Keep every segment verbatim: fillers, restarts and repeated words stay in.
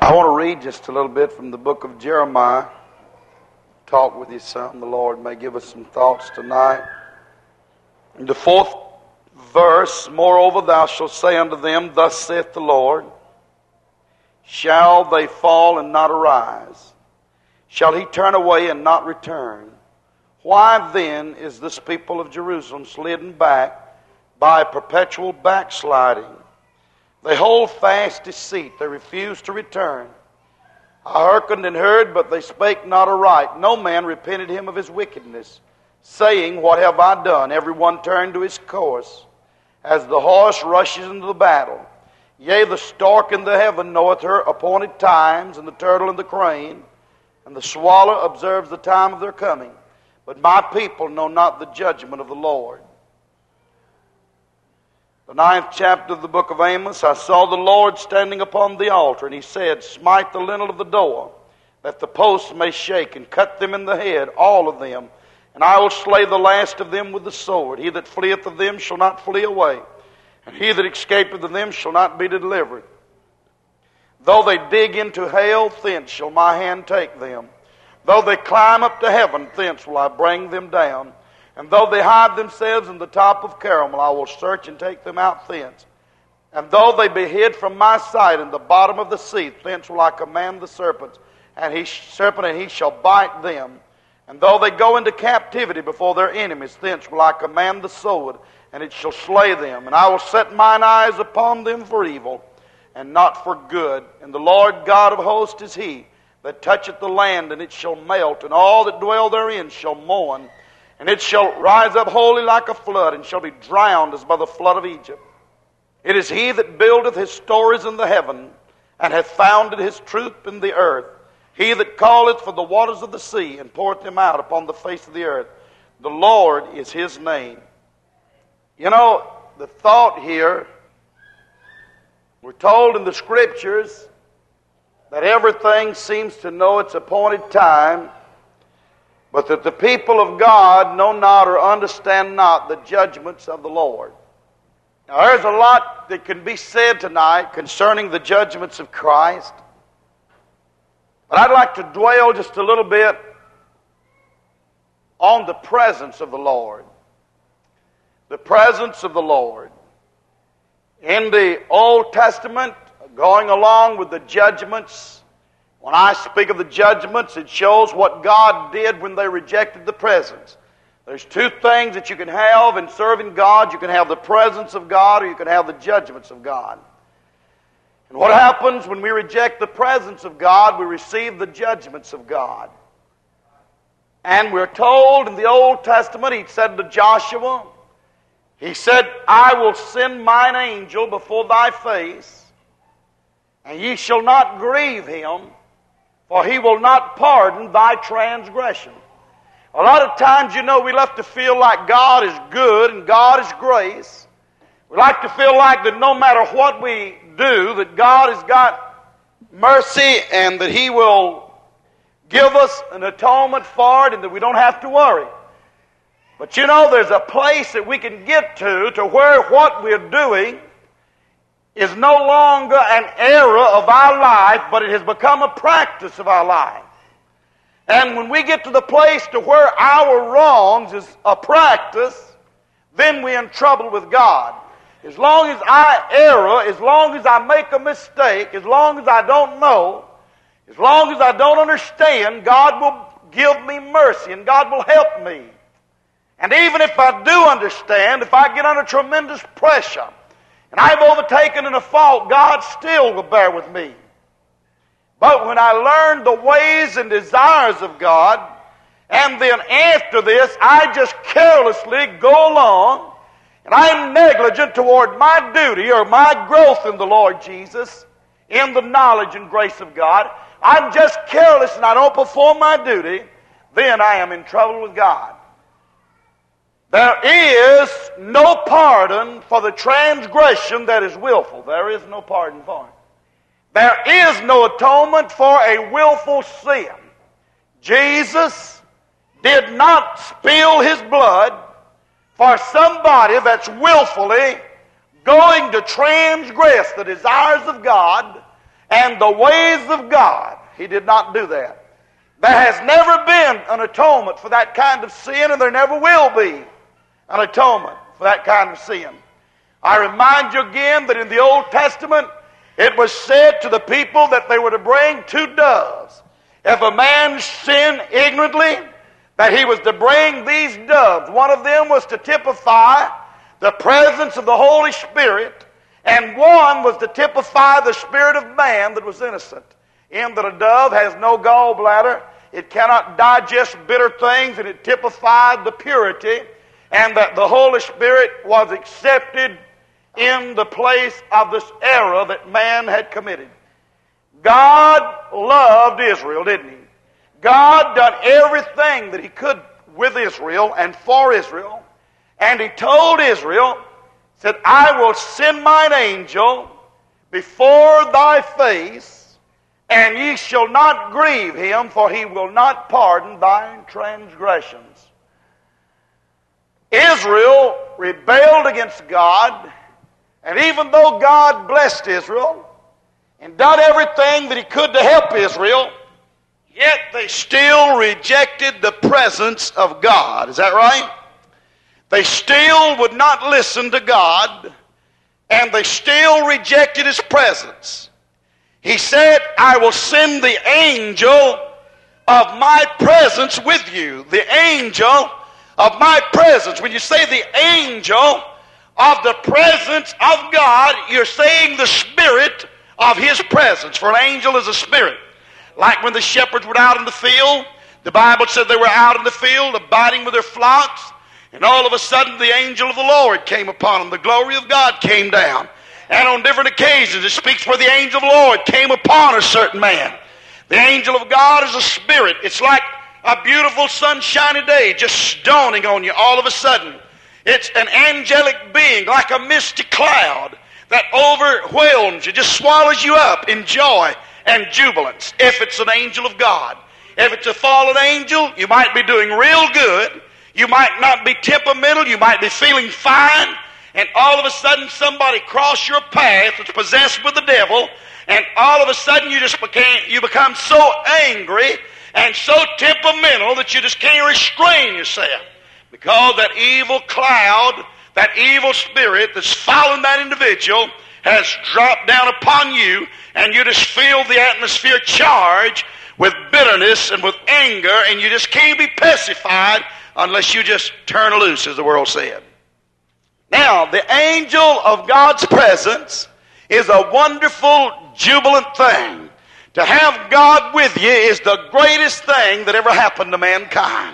I want to read just a little bit from the book of Jeremiah. Talk with you some. The Lord may give us some thoughts tonight. In the fourth verse, moreover, thou shalt say unto them, Thus saith the Lord, shall they fall and not arise? Shall he turn away and not return? Why then is this people of Jerusalem slidden back by perpetual backsliding? They hold fast deceit. They refuse to return. I hearkened and heard, but they spake not aright. No man repented him of his wickedness, saying, What have I done? Every one turned to his course, as the horse rushes into the battle. Yea, the stork in the heaven knoweth her appointed times, and the turtle and the crane, and the swallow observes the time of their coming. But my people know not the judgment of the Lord. The ninth chapter of the book of Amos, I saw the Lord standing upon the altar, and he said, Smite the lintel of the door, that the posts may shake, and cut them in the head, all of them. And I will slay the last of them with the sword. He that fleeth of them shall not flee away, and he that escapeth of them shall not be delivered. Though they dig into hell, thence shall my hand take them. Though they climb up to heaven, thence will I bring them down. And though they hide themselves in the top of Carmel, I will search and take them out thence. And though they be hid from my sight in the bottom of the sea, thence will I command the serpents, and he serpent, and he shall bite them. And though they go into captivity before their enemies, thence will I command the sword, and it shall slay them. And I will set mine eyes upon them for evil, and not for good. And the Lord God of hosts is he that toucheth the land, and it shall melt, and all that dwell therein shall mourn. And it shall rise up wholly like a flood, and shall be drowned as by the flood of Egypt. It is he that buildeth his stories in the heaven, and hath founded his truth in the earth. He that calleth for the waters of the sea, and poureth them out upon the face of the earth. The Lord is his name. You know, the thought here, we're told in the Scriptures that everything seems to know its appointed time, but that the people of God know not or understand not the judgments of the Lord. Now, there's a lot that can be said tonight concerning the judgments of Christ. But I'd like to dwell just a little bit on the presence of the Lord. The presence of the Lord. In the Old Testament, going along with the judgments, when I speak of the judgments, it shows what God did when they rejected the presence. There's two things that you can have in serving God. You can have the presence of God, or you can have the judgments of God. And what happens when we reject the presence of God? We receive the judgments of God. And we're told in the Old Testament, he said to Joshua, he said, I will send mine angel before thy face, and ye shall not grieve him, for he will not pardon thy transgression. A lot of times, you know, we love to feel like God is good and God is grace. We like to feel like that no matter what we do, that God has got mercy and that he will give us an atonement for it and that we don't have to worry. But you know, there's a place that we can get to, to where what we're doing is no longer an era of our life, but it has become a practice of our life. And when we get to the place to where our wrongs is a practice, then we're in trouble with God. As long as I err, as long as I make a mistake, as long as I don't know, as long as I don't understand, God will give me mercy and God will help me. And even if I do understand, if I get under tremendous pressure, and I've overtaken in a fault, God still will bear with me. But when I learn the ways and desires of God, and then after this, I just carelessly go along, and I'm negligent toward my duty or my growth in the Lord Jesus, in the knowledge and grace of God, I'm just careless and I don't perform my duty, then I am in trouble with God. There is no pardon for the transgression that is willful. There is no pardon for it. There is no atonement for a willful sin. Jesus did not spill his blood for somebody that's willfully going to transgress the desires of God and the ways of God. He did not do that. There has never been an atonement for that kind of sin, and there never will be an atonement for that kind of sin. I remind you again that in the Old Testament, it was said to the people that they were to bring two doves. If a man sinned ignorantly, that he was to bring these doves. One of them was to typify the presence of the Holy Spirit, and one was to typify the spirit of man that was innocent. In that a dove has no gallbladder, it cannot digest bitter things, and it typified the purity, and that the Holy Spirit was accepted in the place of this error that man had committed. God loved Israel, didn't he? God done everything that he could with Israel and for Israel, and he told Israel, said, I will send mine angel before thy face, and ye shall not grieve him, for he will not pardon thine transgressions. Israel rebelled against God, and even though God blessed Israel and done everything that he could to help Israel, yet they still rejected the presence of God. Is that right? They still would not listen to God, and they still rejected his presence. He said, I will send the angel of my presence with you. The angel of my presence. When you say the angel of the presence of God, you're saying the spirit of his presence. For an angel is a spirit. Like when the shepherds were out in the field, the Bible said they were out in the field abiding with their flocks, and all of a sudden the angel of the Lord came upon them. The glory of God came down. And on different occasions it speaks where the angel of the Lord came upon a certain man. The angel of God is a spirit. It's like a beautiful sunshiny day just dawning on you all of a sudden. It's an angelic being like a misty cloud that overwhelms you, just swallows you up in joy and jubilance, if it's an angel of God. If it's a fallen angel, you might be doing real good. You might not be temperamental. You might be feeling fine. And all of a sudden somebody crossed your path that's possessed with the devil, and all of a sudden you just became, you become so angry and so temperamental that you just can't restrain yourself. Because that evil cloud, that evil spirit that's following that individual has dropped down upon you, and you just feel the atmosphere charged with bitterness and with anger, and you just can't be pacified unless you just turn loose, as the world said. Now, the angel of God's presence is a wonderful, jubilant thing. To have God with you is the greatest thing that ever happened to mankind.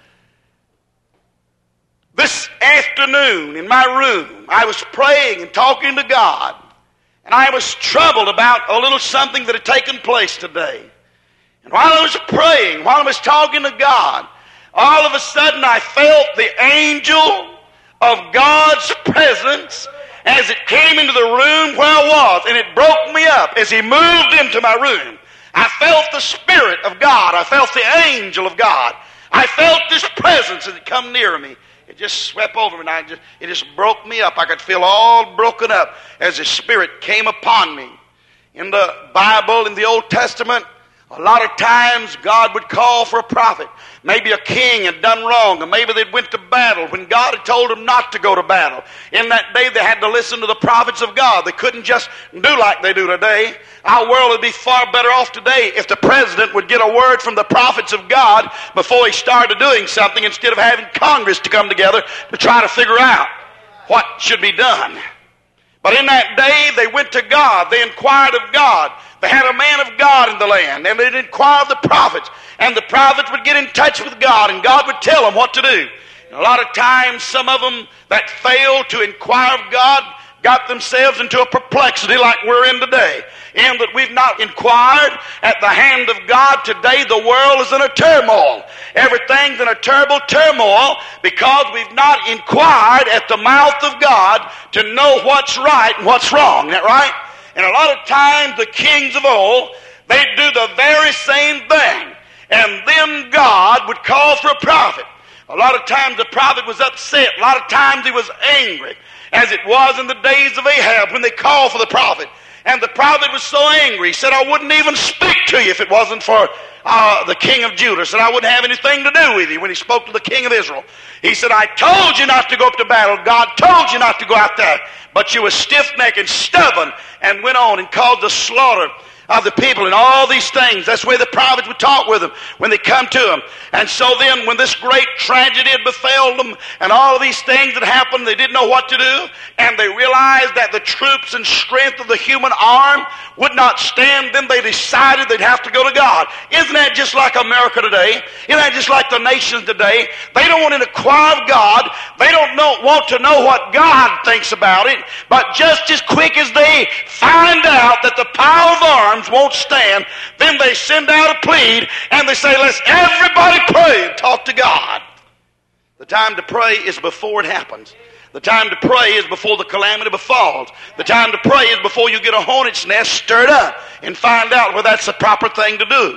This afternoon in my room, I was praying and talking to God, and I was troubled about a little something that had taken place today. And while I was praying, while I was talking to God, all of a sudden I felt the angel of God's presence as it came into the room where I was, and it broke me up as he moved into my room. I felt the Spirit of God. I felt the angel of God. I felt this presence as it come near me. It just swept over me, and I just, it just broke me up. I could feel all broken up as the Spirit came upon me. In the Bible, in the Old Testament, a lot of times God would call for a prophet. Maybe a king had done wrong, or maybe they'd went to battle when God had told them not to go to battle. In that day they had to listen to the prophets of God. They couldn't just do like they do today. Our world would be far better off today if the president would get a word from the prophets of God before he started doing something, instead of having Congress to come together to try to figure out what should be done. But in that day they went to God. They inquired of God. They had a man of God in the land, and they'd inquire of the prophets, and the prophets would get in touch with God, and God would tell them what to do. And a lot of times, some of them that failed to inquire of God got themselves into a perplexity like we're in today, in that we've not inquired at the hand of God. Today the world is in a turmoil. Everything's in a terrible turmoil because we've not inquired at the mouth of God to know what's right and what's wrong. Isn't that right? And a lot of times the kings of old, they do the very same thing. And then God would call for a prophet. A lot of times the prophet was upset. A lot of times he was angry, as it was in the days of Ahab when they called for the prophet. And the prophet was so angry, he said, I wouldn't even speak to you if it wasn't for uh, the king of Judah. He said, I wouldn't have anything to do with you. When he spoke to the king of Israel, he said, I told you not to go up to battle. God told you not to go out there. But you were stiff-necked and stubborn and went on and caused the slaughter of the people and all these things. That's the way the prophets would talk with them when they come to them. And so then when this great tragedy had befell them and all of these things had happened, they didn't know what to do, and they realized that the troops and strength of the human arm would not stand, then they decided they'd have to go to God. Isn't that just like America today? Isn't that just like the nations today? They don't want to inquire of God. They don't know, want to know what God thinks about it. But just as quick as they find out that the power of arms won't stand, then they send out a plead and they say, let's everybody pray and talk to God. The time to pray is before it happens. The time to pray is before the calamity befalls. The time to pray is before you get a hornet's nest stirred up and find out whether that's the proper thing to do.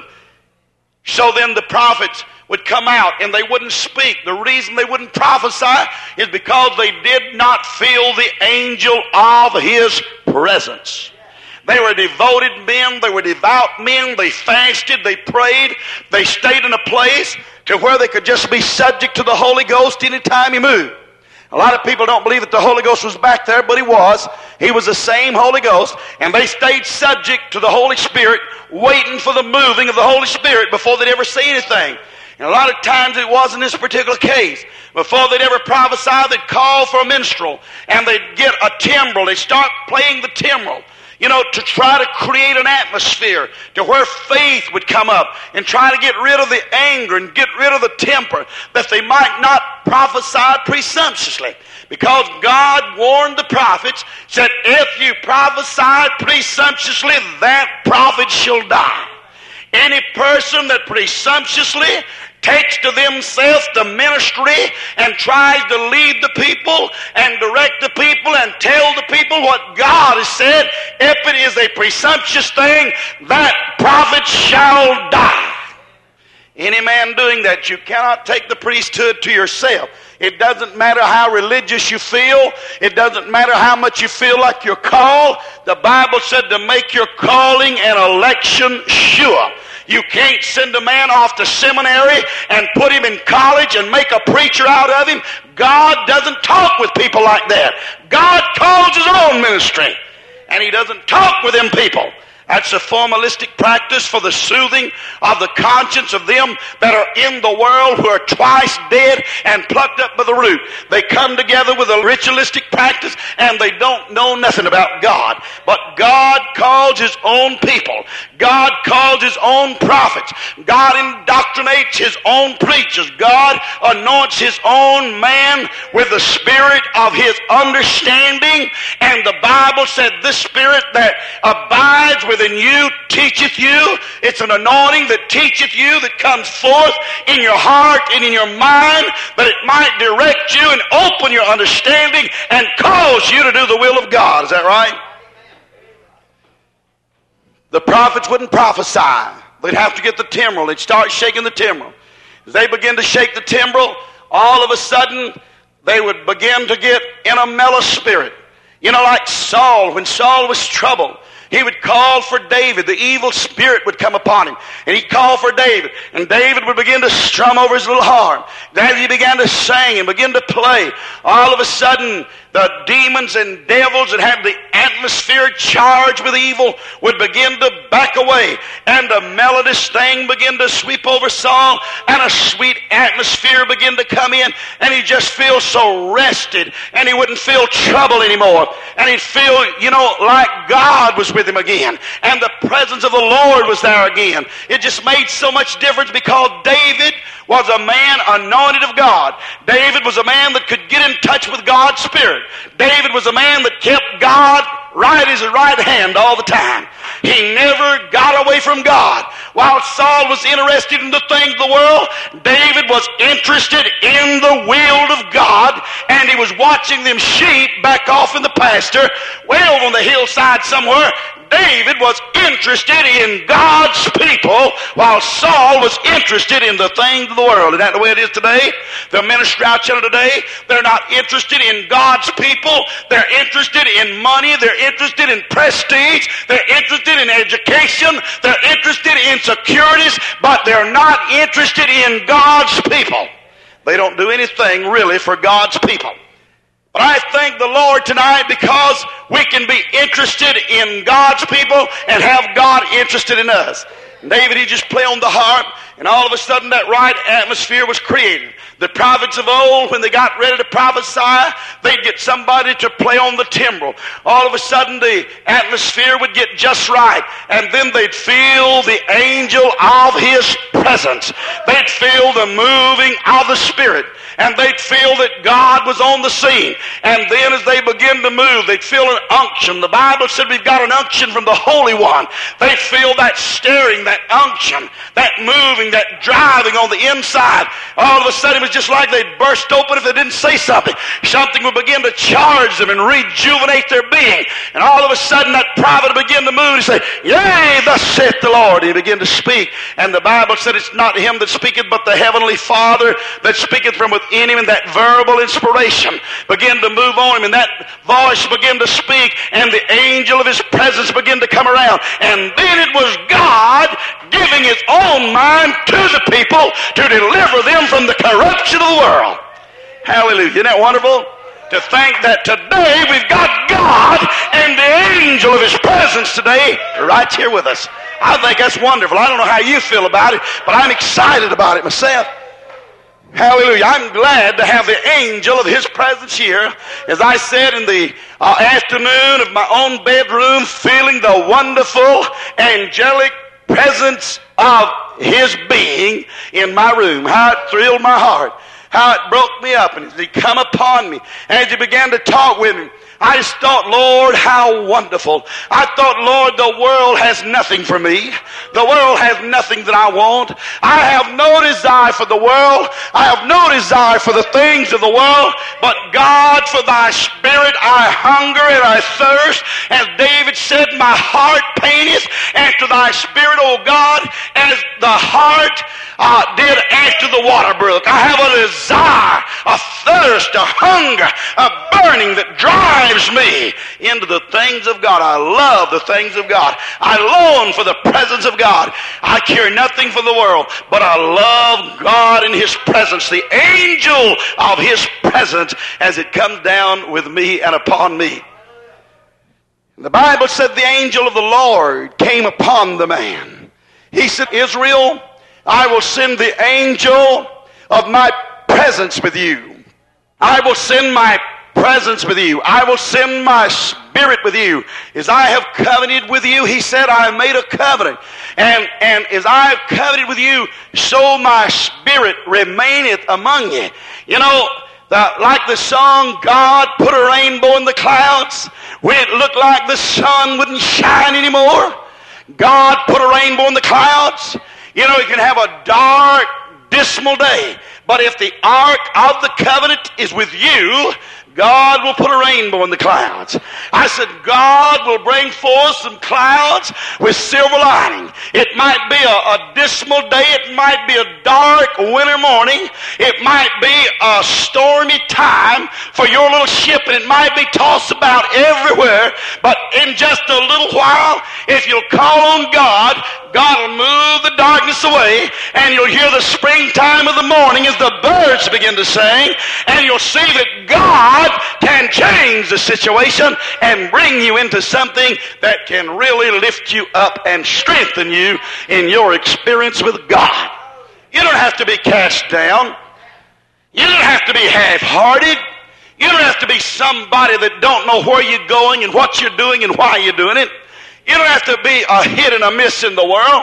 So then the prophets would come out and they wouldn't speak. The reason they wouldn't prophesy is because they did not feel the angel of his presence. They were devoted men. They were devout men. They fasted. They prayed. They stayed in a place to where they could just be subject to the Holy Ghost anytime he moved. A lot of people don't believe that the Holy Ghost was back there, but he was. He was the same Holy Ghost, and they stayed subject to the Holy Spirit, waiting for the moving of the Holy Spirit before they'd ever see anything. And a lot of times it was in this particular case. Before they'd ever prophesy, they'd call for a minstrel, and they'd get a timbrel. They'd start playing the timbrel, you know, to try to create an atmosphere to where faith would come up and try to get rid of the anger and get rid of the temper, that they might not prophesy presumptuously. Because God warned the prophets, said, if you prophesy presumptuously, that prophet shall die. Any person that presumptuously takes to themselves the ministry and tries to lead the people and direct the people and tell the people what God has said, if it is a presumptuous thing, that prophet shall die. Any man doing that, you cannot take the priesthood to yourself. It doesn't matter how religious you feel. It doesn't matter how much you feel like you're called. The Bible said to make your calling and election sure. You can't send a man off to seminary and put him in college and make a preacher out of him. God doesn't talk with people like that. God calls his own ministry, and he doesn't talk with them people. That's a formalistic practice for the soothing of the conscience of them that are in the world, who are twice dead and plucked up by the root. They come together with a ritualistic practice and they don't know nothing about God. But God calls his own people. God calls his own prophets. God indoctrinates his own preachers. God anoints his own man with the spirit of his understanding. And the Bible said, this spirit that abides with within you teacheth you. It's an anointing that teacheth you, that comes forth in your heart and in your mind, that it might direct you and open your understanding and cause you to do the will of God. Is that right? The prophets wouldn't prophesy. They'd have to get the timbrel. They'd start shaking the timbrel. As they begin to shake the timbrel, all of a sudden they would begin to get in a mellow spirit. You know, like Saul, when Saul was troubled, he would call for David. The evil spirit would come upon him, and he'd call for David, and David would begin to strum over his little harp. Then he began to sing and begin to play. All of a sudden, the demons and devils that had the atmosphere charged with evil would begin to back away, and a melodious thing began to sweep over Saul, and a sweet atmosphere began to come in, and he'd just feel so rested, and he wouldn't feel trouble anymore, and he'd feel, you know, like God was with him again, and the presence of the Lord was there again. It just made so much difference, because David was a man anointed of God. David was a man that could get in touch with God's Spirit. David was a man that kept God right as his right hand all the time. He never got away from God. While Saul was interested in the things of the world, David was interested in the will of God, and he was watching them sheep back off in the pasture, way over on the hillside somewhere. David was interested in God's people while Saul was interested in the things of the world. Is that the way it is today? The ministry out there today, they're not interested in God's people. They're interested in money. They're interested in prestige. They're interested in education. They're interested in securities, but they're not interested in God's people. They don't do anything really for God's people. But I thank the Lord tonight because we can be interested in God's people and have God interested in us. David, he just play on the harp, and all of a sudden that right atmosphere was created. The prophets of old, when they got ready to prophesy, they'd get somebody to play on the timbrel. All of a sudden the atmosphere would get just right, and then they'd feel the angel of his presence. They'd feel the moving of the Spirit, and they'd feel that God was on the scene. And then as they begin to move, they'd feel an unction. The Bible said we've got an unction from the Holy One. They'd feel that stirring, that unction, that moving, that driving on the inside. All of a sudden it was just like they'd burst open if they didn't say something. Something would begin to charge them and rejuvenate their being. And all of a sudden that prophet would begin to move and say, "Yea, thus saith the Lord." He began to speak. And the Bible said it's not him that speaketh, but the heavenly Father that speaketh from within him. And that verbal inspiration began to move on him. And that voice began to speak. And the angel of his presence began to come around. And then it was God giving his own mind to the people to deliver them from the corruption of the world. Hallelujah. Isn't that wonderful? To think that today we've got God and the angel of his presence today right here with us. I think that's wonderful. I don't know how you feel about it, but I'm excited about it myself. Hallelujah. I'm glad to have the angel of his presence here. As I said in the uh, afternoon of my own bedroom, feeling the wonderful angelic presence of his being in my room. How it thrilled my heart. How it broke me up. And as he come upon me, as he began to talk with me, I just thought, Lord, how wonderful. I thought, Lord, the world has nothing for me. The world has nothing that I want. I have no desire for the world. I have no desire for the things of the world. But God, for thy Spirit I hunger and I thirst. As David said, my heart paineth after thy Spirit, O God, as the heart uh, did after the water brook. I have a desire, a thirst, a hunger, a burning that drives me into the things of God. I love the things of God. I long for the presence of God. I care nothing for the world, but I love God in his presence, the angel of his presence as it comes down with me and upon me. The Bible said the angel of the Lord came upon the man. He said, "Israel, I will send the angel of my presence with you. I will send my presence with you. I will send my Spirit with you. As I have covenanted with you," he said, "I have made a covenant. And, and as I have covenanted with you, so my Spirit remaineth among you." You know, the, like the song, God put a rainbow in the clouds when it looked like the sun wouldn't shine anymore. God put a rainbow in the clouds. You know, you can have a dark, dismal day, but if the ark of the covenant is with you, God will put a rainbow in the clouds. I said, God will bring forth some clouds with silver lining. It might be a, a dismal day. It might be a dark winter morning. It might be a stormy time for your little ship, and it might be tossed about everywhere. But in just a little while, if you'll call on God, God will move the darkness away, and you'll hear the springtime of the morning as the birds begin to sing, and you'll see that God can change the situation and bring you into something that can really lift you up and strengthen you in your experience with God. You don't have to be cast down. You don't have to be half-hearted. You don't have to be somebody that don't know where you're going and what you're doing and why you're doing it. You don't have to be a hit and a miss in the world,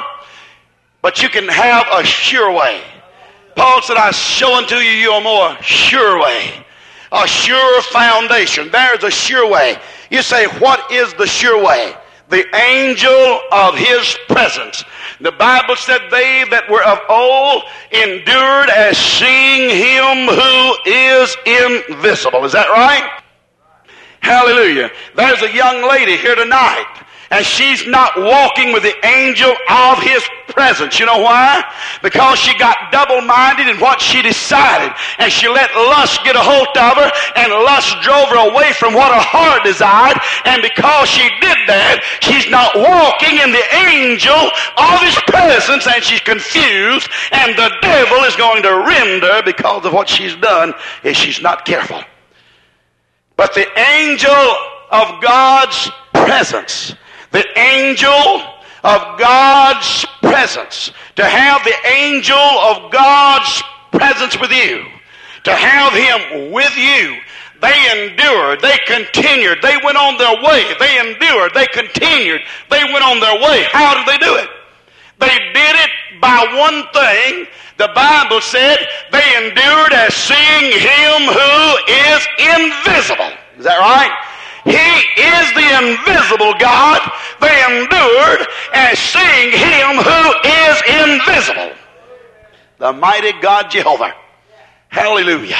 but you can have a sure way. Paul said, "I show unto you your more sure way." A sure foundation. There's a sure way. You say, what is the sure way? The angel of his presence. The Bible said they that were of old endured as seeing him who is invisible. Is that right? Hallelujah. There's a young lady here tonight, and she's not walking with the angel of his presence. You know why? Because she got double-minded in what she decided, and she let lust get a hold of her, and lust drove her away from what her heart desired, and because she did that, she's not walking in the angel of his presence, and she's confused, and the devil is going to rend her because of what she's done if she's not careful. But the angel of God's presence, the angel of God's presence, to have the angel of God's presence with you, to have him with you, they endured, they continued, they went on their way, they endured, they continued, they went on their way. How did they do it? They did it by one thing. The Bible said they endured as seeing him who is invisible. Is that right? He is the invisible God. They endured as seeing him who is invisible. The mighty God Jehovah. Hallelujah.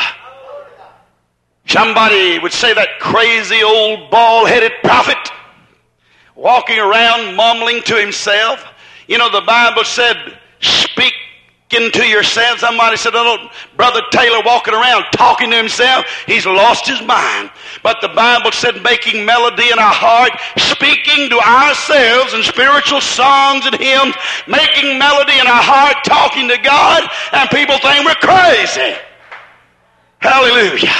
Somebody would say that crazy old bald-headed prophet walking around mumbling to himself. You know, the Bible said, speak to yourself. Somebody said, oh, Brother Taylor walking around talking to himself, he's lost his mind. But the Bible said, making melody in our heart, speaking to ourselves in spiritual songs and hymns, making melody in our heart, talking to God, and people think we're crazy. Hallelujah.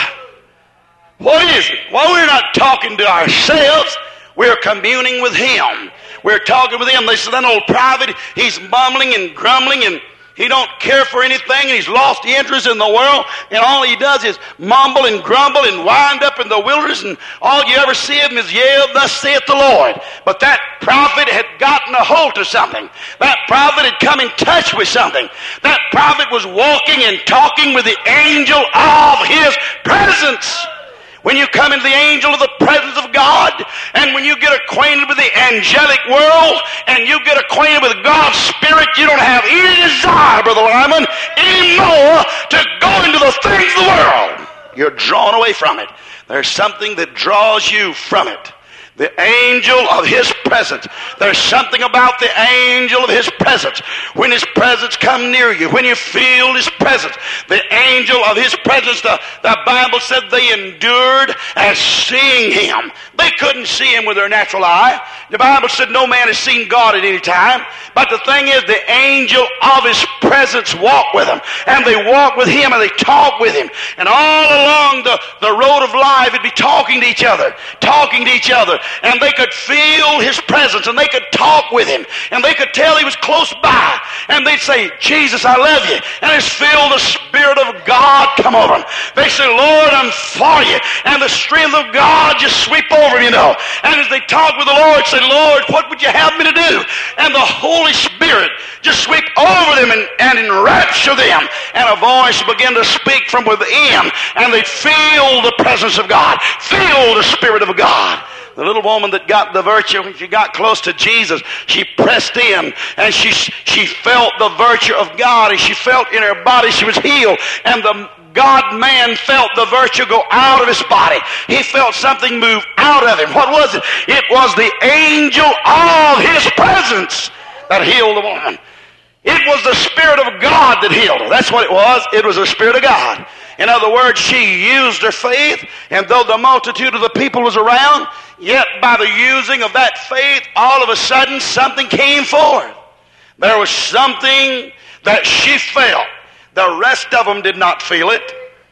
What is it? Well, we're not talking to ourselves. We're communing with him. We're talking with him. They said, that old prophet, he's mumbling and grumbling, and he don't care for anything, and he's lost interest in the world, and all he does is mumble and grumble and wind up in the wilderness, and all you ever see of him is, yeah, thus saith the Lord. But that prophet had gotten a hold of something. That prophet had come in touch with something. That prophet was walking and talking with the angel of his presence. When you come into the angel of the presence of God, and when you get acquainted with the angelic world, and you get acquainted with God's Spirit, you don't have any desire, Brother Lyman, anymore to go into the things of the world. You're drawn away from it. There's something that draws you from it. The angel of his presence. There's something about the angel of his presence. When his presence come near you, when you feel his presence, the angel of his presence, the, the Bible said they endured as seeing him. They couldn't see him with their natural eye. The Bible said no man has seen God at any time. But the thing is, the angel of his presence walked with them. And they walked with him, and they talked with him. And all along the, the road of life, it'd be talking to each other, talking to each other. And they could feel his presence, and they could talk with him, and they could tell he was close by, and they'd say, Jesus, I love you, and just feel the Spirit of God come over them. They say, Lord, I'm for you, and the strength of God just sweep over them, you know. And as they talk with the Lord, say, Lord, what would you have me to do? And the Holy Spirit just sweep over them and, and enrapture them, and a voice began to speak from within, and they'd feel the presence of God, feel the Spirit of God. The little woman that got the virtue, when she got close to Jesus, she pressed in, and she she felt the virtue of God, and she felt in her body she was healed, and the God-man felt the virtue go out of his body. He felt something move out of him. What was it? It was the angel of his presence that healed the woman. It was the Spirit of God that healed her. That's what it was. It was the Spirit of God. In other words, she used her faith, and though the multitude of the people was around, yet by the using of that faith, all of a sudden something came forth. There was something that she felt. The rest of them did not feel it.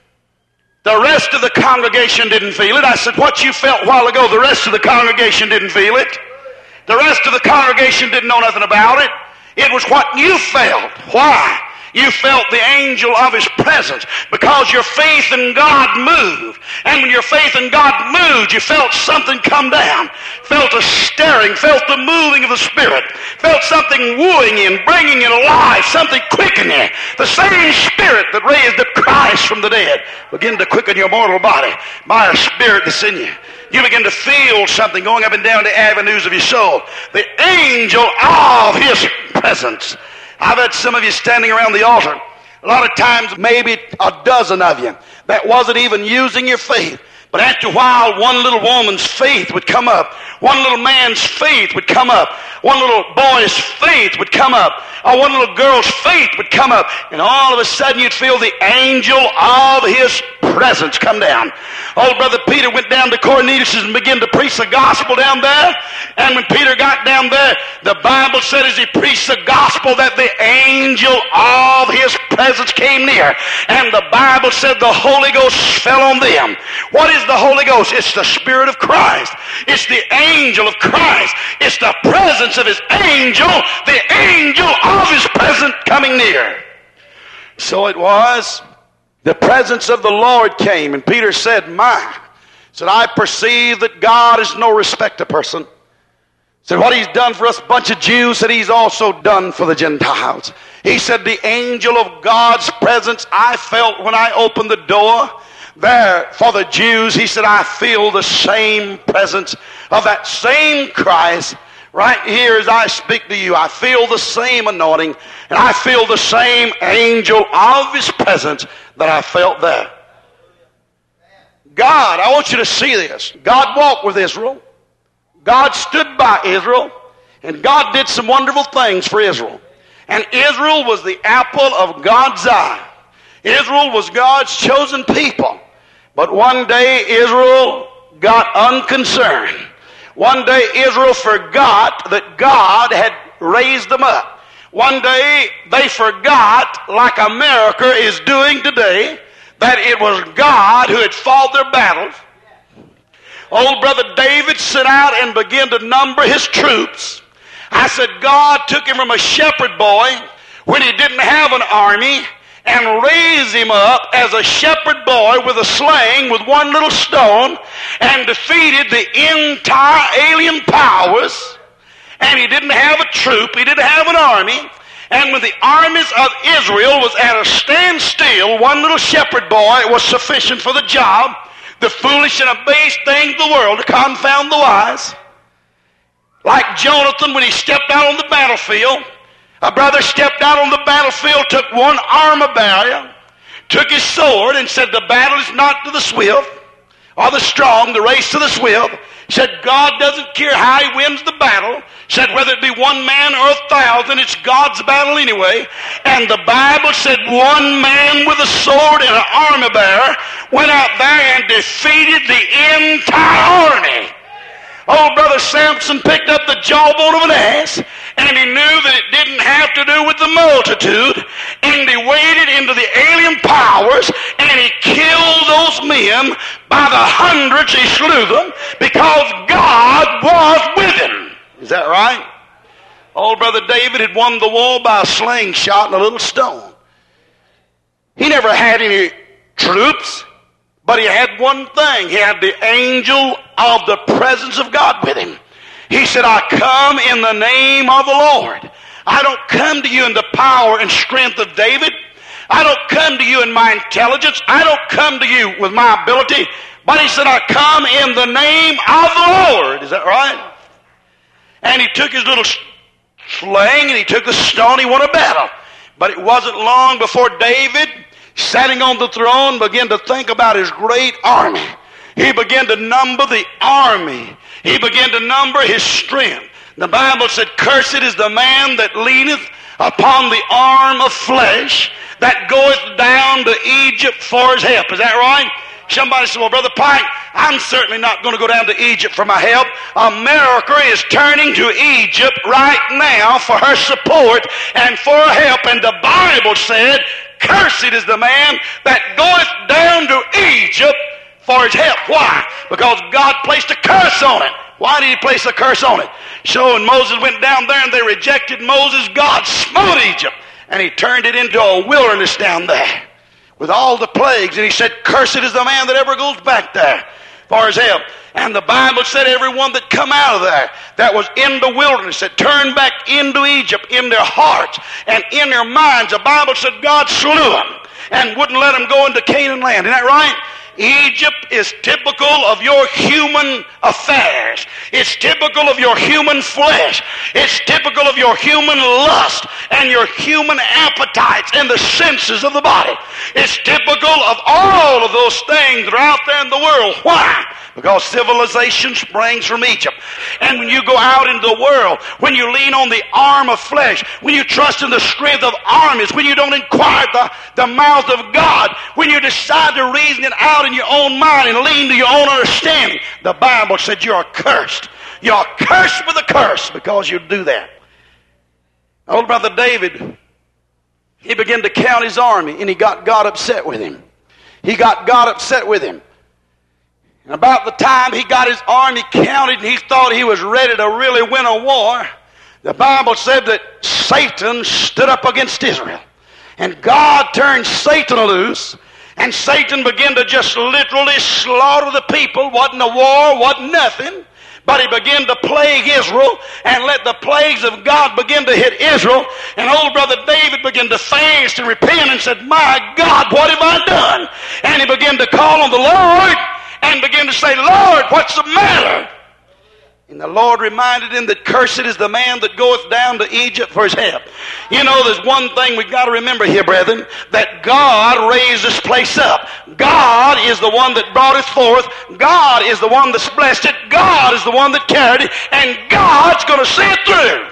The rest of the congregation didn't feel it. I said, what you felt a while ago, the rest of the congregation didn't feel it. The rest of the congregation didn't know nothing about it. It was what you felt. Why? You felt the angel of his presence because your faith in God moved. And when your faith in God moved, you felt something come down. Felt a stirring, felt the moving of the Spirit. Felt something wooing in, bringing in life, something quickening. The same Spirit that raised up Christ from the dead begin to quicken your mortal body by a Spirit that's in you. You begin to feel something going up and down the avenues of your soul. The angel of his presence. I've had some of you standing around the altar, a lot of times maybe a dozen of you, that wasn't even using your faith, But after a while, one little woman's faith would come up. One little man's faith would come up. One little boy's faith would come up. Or one little girl's faith would come up. And all of a sudden you'd feel the angel of his presence come down. Old brother Peter went down to Cornelius and began to preach the gospel down there. And when Peter got down there, the Bible said as he preached the gospel that the angel of his presence came near. And the Bible said the Holy Ghost fell on them. What is the Holy Ghost? It's the Spirit of Christ. It's the angel of Christ. It's the presence of his angel, the angel of his presence coming near. So it was, the presence of the Lord came, and Peter said, my, said, I perceive that God is no respecter of person. Said, what he's done for us, a bunch of Jews, said he's also done for the Gentiles. He said, the angel of God's presence I felt when I opened the door there for the Jews. He said, I feel the same presence of that same Christ right here as I speak to you. I feel the same anointing, and I feel the same angel of his presence that I felt there. God, I want you to see this. God walked with Israel. God stood by Israel, and God did some wonderful things for Israel. And Israel was the apple of God's eye. Israel was God's chosen people. But one day Israel got unconcerned. One day Israel forgot that God had raised them up. One day they forgot, like America is doing today, that it was God who had fought their battles. Old brother David set out and began to number his troops. I said God took him from a shepherd boy when he didn't have an army and raised him up as a shepherd boy with a sling with one little stone and defeated the entire alien powers. And he didn't have a troop, he didn't have an army. And when the armies of Israel was at a standstill, one little shepherd boy was sufficient for the job. The foolish and abased things of the world to confound the wise. Like Jonathan when he stepped out on the battlefield. A brother stepped out on the battlefield, took one armor bearer, took his sword and said, the battle is not to the swift or the strong, the race to the swift. Said God doesn't care how he wins the battle. Said whether it be one man or a thousand, it's God's battle anyway. And the Bible said one man with a sword and an armor bearer went out there and defeated the entire army. Old brother Samson picked up the jawbone of an ass, and he knew that it didn't have to do with the multitude, and he waded into the alien powers, and he killed those men. By the hundreds he slew them, because God was with him. Is that right? Old brother David had won the war by a slingshot and a little stone. He never had any troops. But he had one thing. He had the angel of the presence of God with him. He said, I come in the name of the Lord. I don't come to you in the power and strength of David. I don't come to you in my intelligence. I don't come to you with my ability. But he said, I come in the name of the Lord. Is that right? And he took his little sling and he took the stone. He won a battle. But it wasn't long before David, sitting on the throne, began to think about his great army. He began to number the army. He began to number his strength. The Bible said, cursed is the man that leaneth upon the arm of flesh, that goeth down to Egypt for his help. Is that right? Somebody said, well, Brother Pike, I'm certainly not going to go down to Egypt for my help. America is turning to Egypt right now for her support and for her help. And the Bible said, cursed is the man that goeth down to Egypt for his help. Why? Because God placed a curse on it. Why did he place a curse on it? So when Moses went down there and they rejected Moses, God smote Egypt. And he turned it into a wilderness down there with all the plagues. And he said, cursed is the man that ever goes back there for his help. And the Bible said everyone that come out of there, that was in the wilderness, that turned back into Egypt, in their hearts and in their minds, the Bible said God slew them and wouldn't let them go into Canaan land. Isn't that right? Egypt is typical of your human affairs. It's typical of your human flesh. It's typical of your human lust and your human appetites and the senses of the body. It's typical of all of those things that are out there in the world. Why? Because civilization springs from Egypt. And when you go out into the world, when you lean on the arm of flesh, when you trust in the strength of armies, when you don't inquire the, the mouth of God, when you decide to reason it out in your own mind and lean to your own understanding, the Bible said you're cursed. You're cursed with a curse because you do that. Old brother David, he began to count his army, and he got God upset with him. He got God upset with him. And about the time he got his army counted and he thought he was ready to really win a war, the Bible said that Satan stood up against Israel. And God turned Satan loose, and Satan began to just literally slaughter the people. Wasn't a war, wasn't nothing. But he began to plague Israel and let the plagues of God begin to hit Israel. And old brother David began to fast and repent and said, my God, what have I done? And he began to call on the Lord and began to say, Lord, what's the matter? And the Lord reminded him that cursed is the man that goeth down to Egypt for his help. You know, there's one thing we've got to remember here, brethren, that God raised this place up. God is the one that brought it forth. God is the one that's blessed it. God is the one that carried it. And God's going to see it through.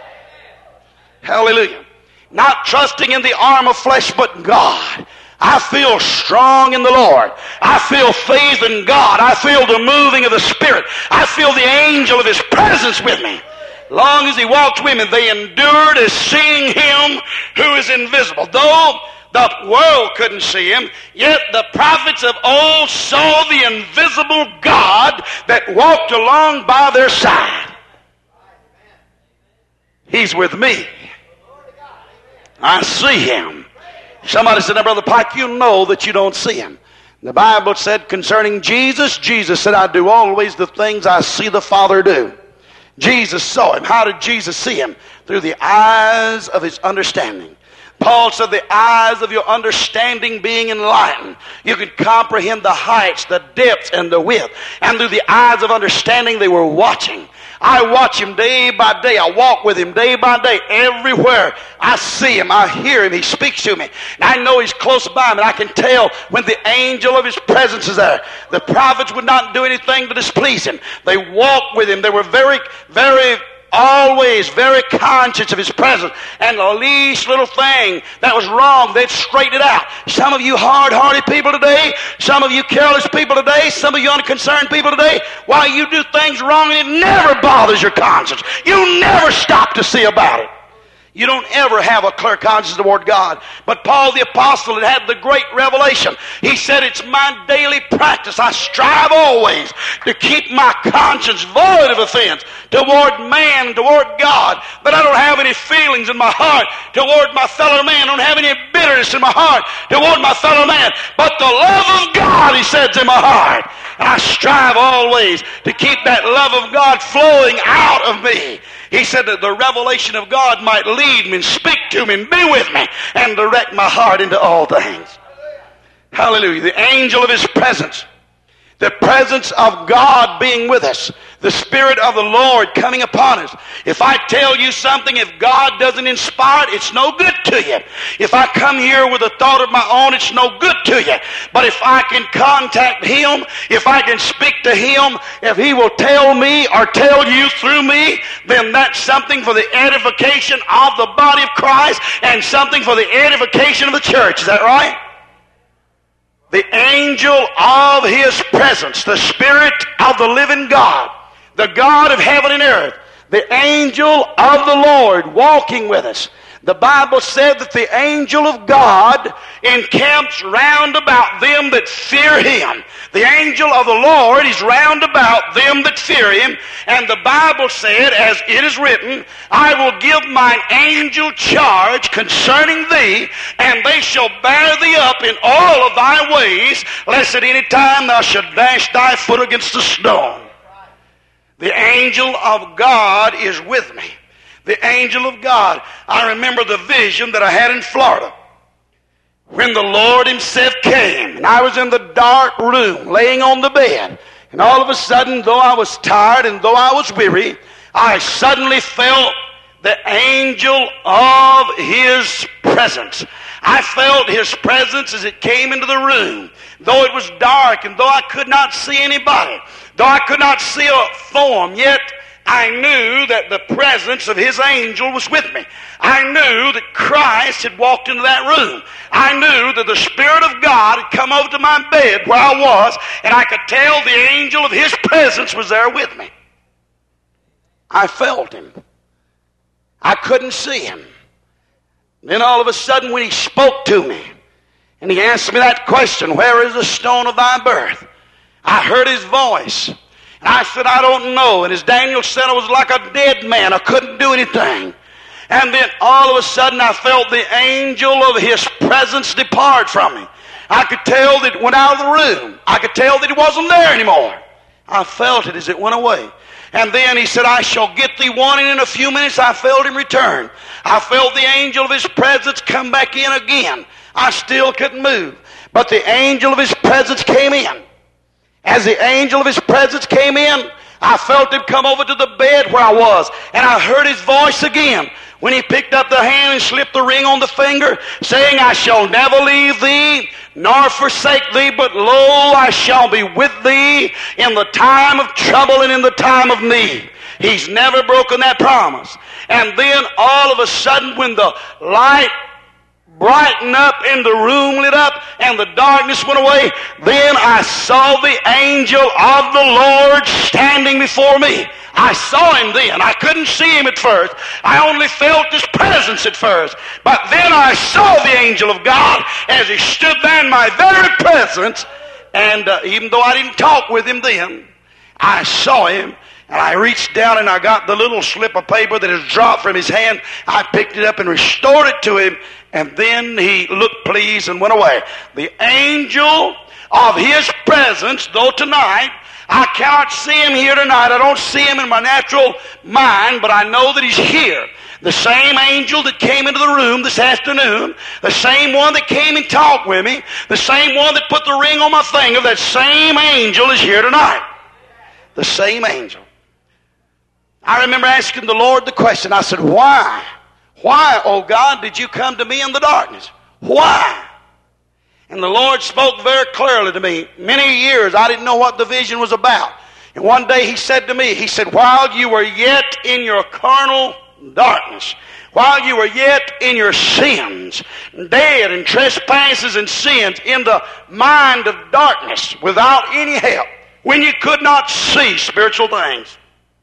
Hallelujah. Not trusting in the arm of flesh, but God. I feel strong in the Lord. I feel faith in God. I feel the moving of the Spirit. I feel the angel of His presence with me. Long as He walked with me, they endured as seeing Him who is invisible. Though the world couldn't see Him, yet the prophets of old saw the invisible God that walked along by their side. He's with me. I see Him. Somebody said, now, Brother Pike, you know that you don't see Him. The Bible said concerning Jesus, Jesus said, I do always the things I see the Father do. Jesus saw Him. How did Jesus see Him? Through the eyes of His understanding. Paul said, the eyes of your understanding being enlightened, you could comprehend the heights, the depths, and the width. And through the eyes of understanding, they were watching. I watch Him day by day. I walk with Him day by day. Everywhere I see Him, I hear Him. He speaks to me. And I know He's close by me. And I can tell when the angel of His presence is there. The prophets would not do anything to displease Him. They walked with Him. They were very, very always very conscious of His presence, and the least little thing that was wrong, they'd straighten it out. Some of you hard-hearted people today, some of you careless people today, some of you unconcerned people today, why you do things wrong and it never bothers your conscience. You never stop to see about it. You don't ever have a clear conscience toward God. But Paul the Apostle had had the great revelation. He said, it's my daily practice. I strive always to keep my conscience void of offense toward man, toward God. That I don't have any feelings in my heart toward my fellow man. I don't have any bitterness in my heart toward my fellow man. But the love of God, he says, in my heart. And I strive always to keep that love of God flowing out of me. He said that the revelation of God might lead me and speak to me and be with me and direct my heart into all things. Hallelujah. The angel of His presence. The presence of God being with us. The Spirit of the Lord coming upon us. If I tell you something, if God doesn't inspire it, it's no good to you. If I come here with a thought of my own, it's no good to you. But if I can contact Him, if I can speak to Him, if He will tell me or tell you through me, then that's something for the edification of the body of Christ and something for the edification of the church. Is that right? The angel of His presence, the Spirit of the living God, the God of heaven and earth, the angel of the Lord walking with us. The Bible said that the angel of God encamps round about them that fear Him. The angel of the Lord is round about them that fear Him. And the Bible said, as it is written, I will give mine angel charge concerning thee, and they shall bear thee up in all of thy ways, lest at any time thou should dash thy foot against a stone. The angel of God is with me. The angel of God. I remember the vision that I had in Florida. when the Lord himself came, and I was in the dark room laying on the bed, and all of a sudden, though I was tired and though I was weary, I suddenly felt the angel of his presence. I felt his presence as it came into the room. Though it was dark and though I could not see anybody, though I could not see a form, yet I knew that the presence of his angel was with me. I knew that Christ had walked into that room. I knew that the Spirit of God had come over to my bed where I was, and I could tell the angel of his presence was there with me. I felt him. I couldn't see him. Then all of a sudden when he spoke to me, and he asked me that question, where is the stone of thy birth? I heard his voice. And I said, I don't know. And as Daniel said, I was like a dead man. I couldn't do anything. And then all of a sudden I felt the angel of his presence depart from me. I could tell that it went out of the room. I could tell that it wasn't there anymore. I felt it as it went away. And then he said, I shall get thee one, and in a few minutes I felt him return. I felt the angel of his presence come back in again. I still couldn't move. But the angel of his presence came in. As the angel of his presence came in, I felt him come over to the bed where I was, and I heard his voice again when he picked up the hand and slipped the ring on the finger, saying, I shall never leave thee, nor forsake thee, but lo, I shall be with thee in the time of trouble and in the time of need. He's never broken that promise. And then all of a sudden when the light brightened up and the room lit up and the darkness went away, then I saw the angel of the Lord standing before me. I saw him then. I couldn't see him at first. I only felt his presence at first. But then I saw the angel of God as he stood there in my very presence. And uh, even though I didn't talk with him then, I saw him. And I reached down and I got the little slip of paper that had dropped from his hand. I picked it up and restored it to him. And then he looked pleased and went away. The angel of his presence, though tonight, I cannot see him here tonight. I don't see him in my natural mind, but I know that he's here. The same angel that came into the room this afternoon, the same one that came and talked with me, the same one that put the ring on my finger, that same angel is here tonight. The same angel. I remember asking the Lord the question. I said, why? Why, oh God, did you come to me in the darkness? Why? And the Lord spoke very clearly to me. Many years I didn't know what the vision was about. And one day he said to me, he said, while you were yet in your carnal darkness, while you were yet in your sins, dead in trespasses and sins, in the mind of darkness, without any help, when you could not see spiritual things,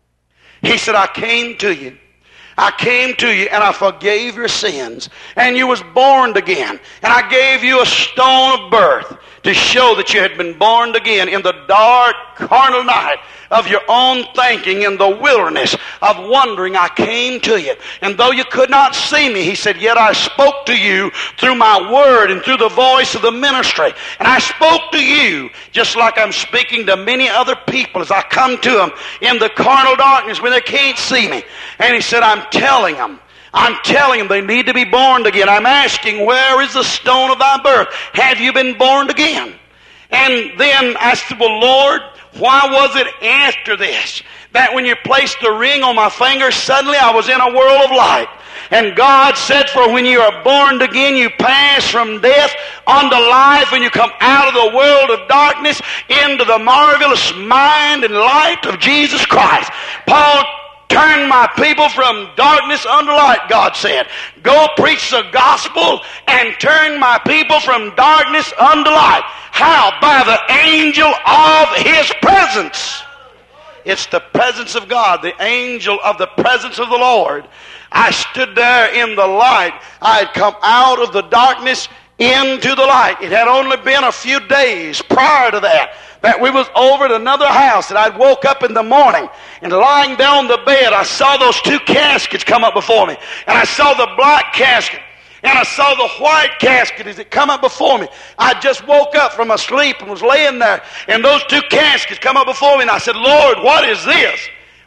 he said, I came to you. I came to you and I forgave your sins, and you was born again, and I gave you a stone of birth to show that you had been born again in the dark carnal night of your own thinking, in the wilderness of wandering. I came to you, and though you could not see me, he said, yet I spoke to you through my word and through the voice of the ministry, and I spoke to you just like I'm speaking to many other people as I come to them in the carnal darkness when they can't see me. And he said, I'm telling them I'm telling them they need to be born again. I'm asking, where is the stone of thy birth? Have you been born again? And then I said, well, Lord, why was it after this that when you placed the ring on my finger, suddenly I was in a world of light? And God said, for when you are born again, you pass from death unto life, and you come out of the world of darkness into the marvelous mind and light of Jesus Christ. Paul turn my people from darkness unto light, God said. Go preach the gospel and turn my people from darkness unto light. How? By the angel of his presence. It's the presence of God, the angel of the presence of the Lord. I stood there in the light. I had come out of the darkness into the light. It had only been a few days prior to that that we was over at another house, and I'd woke up in the morning, and lying down the bed, I saw those two caskets come up before me. And I saw the black casket, and I saw the white casket as it come up before me. I just woke up from a sleep and was laying there, and those two caskets come up before me, and I said, Lord, what is this?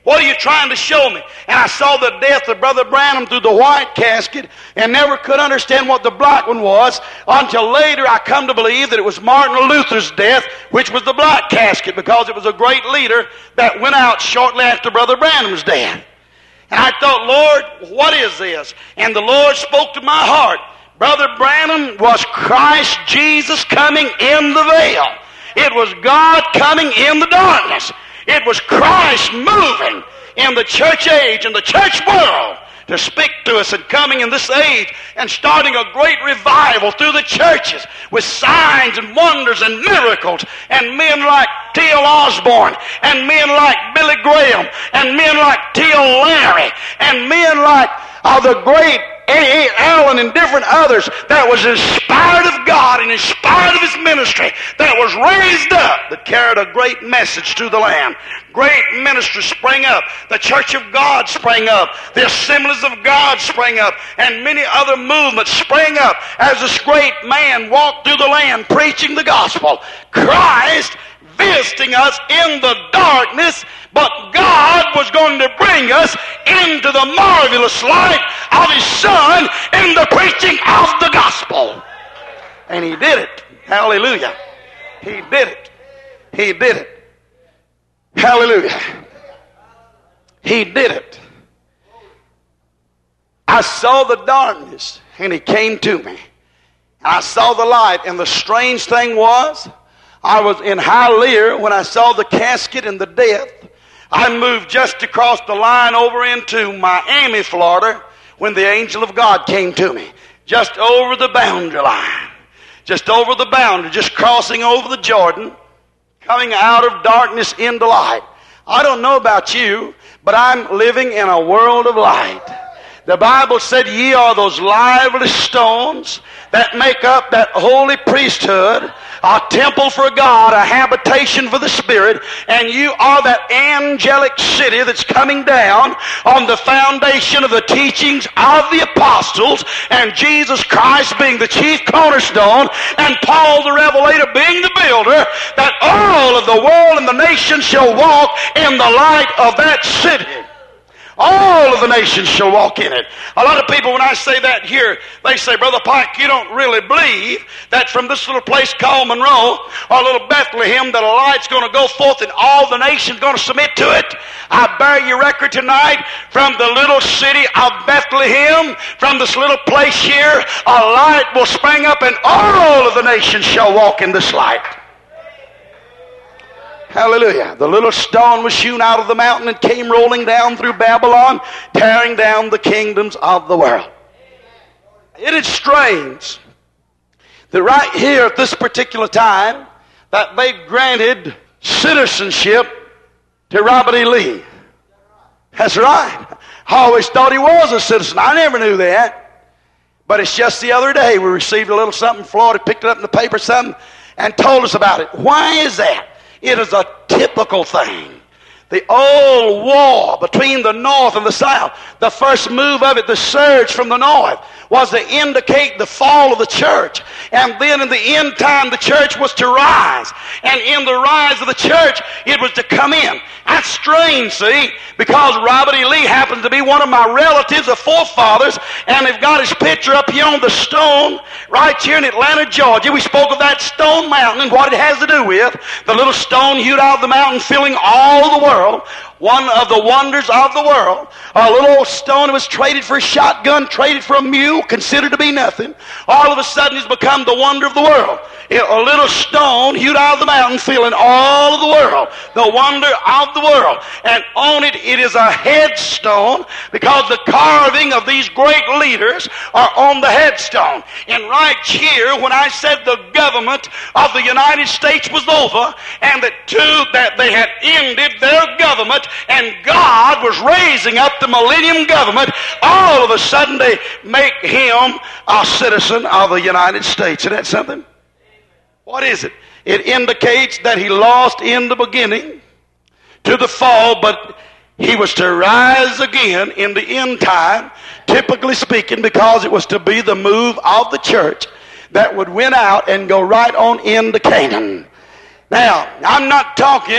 What are you trying to show me? And I saw the death of Brother Branham through the white casket and never could understand what the black one was until later I come to believe that it was Martin Luther's death, which was the black casket, because it was a great leader that went out shortly after Brother Branham's death. And I thought, Lord, what is this? And the Lord spoke to my heart. Brother Branham was Christ Jesus coming in the veil. It was God coming in the darkness. It was Christ moving in the church age and the church world to speak to us and coming in this age and starting a great revival through the churches with signs and wonders and miracles and men like T L Osborne and men like Billy Graham and men like T L Larry and men like uh, the great A A Allen and different others that was inspired of God and inspired of His ministry, that was raised up, that carried a great message to the land. Great ministries sprang up. The Church of God sprang up. The Assemblies of God sprang up. And many other movements sprang up as this great man walked through the land preaching the gospel. Christ visiting us in the darkness, but God was going to bring us into the marvelous light of His Son in the preaching of the gospel. And He did it. Hallelujah. He did it. He did it. Hallelujah. He did it. I saw the darkness and He came to me. And I saw the light, and the strange thing was, I was in Hialeah when I saw the casket and the death. I moved just across the line over into Miami, Florida, when the angel of God came to me. Just over the boundary line. Just over the boundary, just crossing over the Jordan, coming out of darkness into light. I don't know about you, but I'm living in a world of light. The Bible said, ye are those lively stones that make up that holy priesthood, a temple for God, a habitation for the Spirit, and you are that angelic city that's coming down on the foundation of the teachings of the apostles, and Jesus Christ being the chief cornerstone, and Paul the Revelator being the builder, that all of the world and the nations shall walk in the light of that city. All of the nations shall walk in it. A lot of people, when I say that here, they say, Brother Pike, you don't really believe that from this little place called Monroe, or little Bethlehem, that a light's going to go forth and all the nations going to submit to it. I bear you record tonight, from the little city of Bethlehem, from this little place here, a light will spring up and all of the nations shall walk in this light. Hallelujah. The little stone was hewn out of the mountain and came rolling down through Babylon, tearing down the kingdoms of the world. It is strange that right here at this particular time that they granted citizenship to Robert E. Lee. That's right. I always thought he was a citizen. I never knew that. But it's just the other day we received a little something. Florida picked it up in the paper something and told us about it. Why is that? It is a typical thing. The old war between the North and the South, the first move of it, the surge from the North, was to indicate the fall of the church. And then in the end time, the church was to rise. And in the rise of the church, it was to come in. That's strange, see, because Robert E. Lee happens to be one of my relatives, the forefathers, and they've got his picture up here on the stone right here in Atlanta, Georgia. We spoke of that stone mountain and what it has to do with. The little stone hewed out of the mountain filling all the world. One of the wonders of the world. A little old stone that was traded for a shotgun, traded for a mule, considered to be nothing. All of a sudden it's become the wonder of the world. A little stone hewed out of the mountain filling all of the world. The wonder of the world. And on it, it is a headstone, because the carving of these great leaders are on the headstone. And right here, when I said the government of the United States was over, and that two, that they had ended their government, and God was raising up the millennium government, all of a sudden they make him a citizen of the United States. Isn't that something? What is it? It indicates that he lost in the beginning to the fall, but he was to rise again in the end time, typically speaking, because it was to be the move of the church that would win out and go right on into Canaan. Now, I'm not talking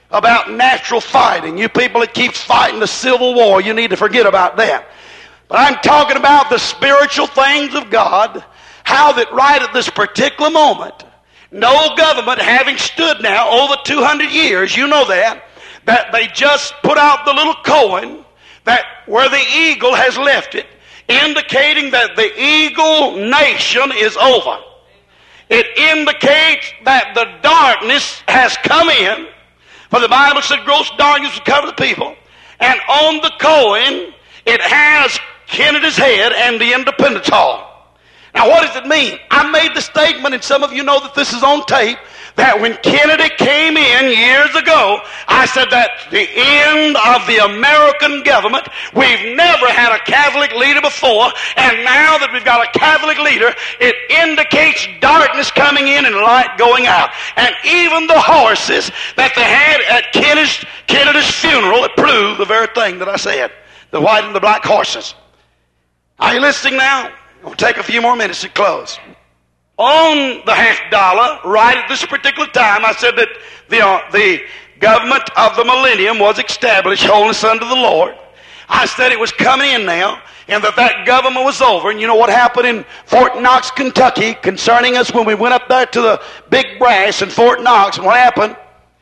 about natural fighting. You people that keep fighting the Civil War, you need to forget about that. But I'm talking about the spiritual things of God, how that right at this particular moment, no government having stood now over two hundred years, you know that, that they just put out the little coin that where the eagle has left it, indicating that the eagle nation is over. It indicates that the darkness has come in, for the Bible said gross darkness will cover the people, and on the coin it has Kennedy's head and the Independence Hall. Now what does it mean? I made the statement, and some of you know that this is on tape, that when Kennedy came in years ago, I said that the end of the American government, we've never had a Catholic leader before, and now that we've got a Catholic leader, it indicates darkness coming in and light going out. And even the horses that they had at Kennedy's, Kennedy's funeral, it proved the very thing that I said. The white and the black horses. Are you listening now? I'll take a few more minutes to close. On the half dollar, right at this particular time, I said that the, uh, the government of the millennium was established, holiness unto the Lord. I said it was coming in now, and that that government was over. And you know what happened in Fort Knox, Kentucky, concerning us when we went up there to the big brass in Fort Knox? And what happened?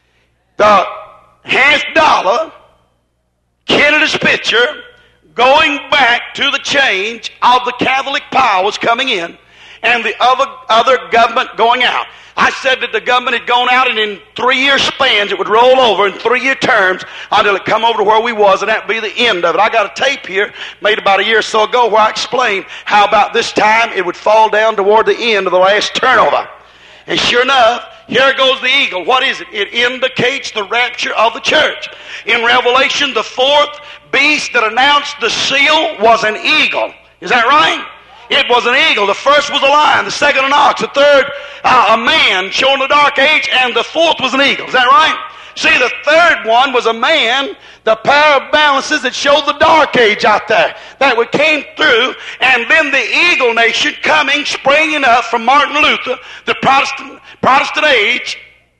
The half dollar, Kennedy's picture, going back to the change of the Catholic power was coming in, and the other, other government going out. I said that the government had gone out, and in three-year spans it would roll over in three-year terms until it come over to where we was, and that would be the end of it. I got a tape here made about a year or so ago where I explained how about this time it would fall down toward the end of the last turnover. And sure enough, here goes the eagle. What is it? It indicates the rapture of the church. In Revelation, the fourth beast that announced the seal was an eagle. Is that right? It was an eagle. The first was a lion, the second an ox, the third uh, a man showing the dark age, and the fourth was an eagle. Is that right? See, the third one was a man, the pair of balances that showed the dark age out there. That we came through, and then the eagle nation coming, springing up from Martin Luther, the Protestant, Protestant age.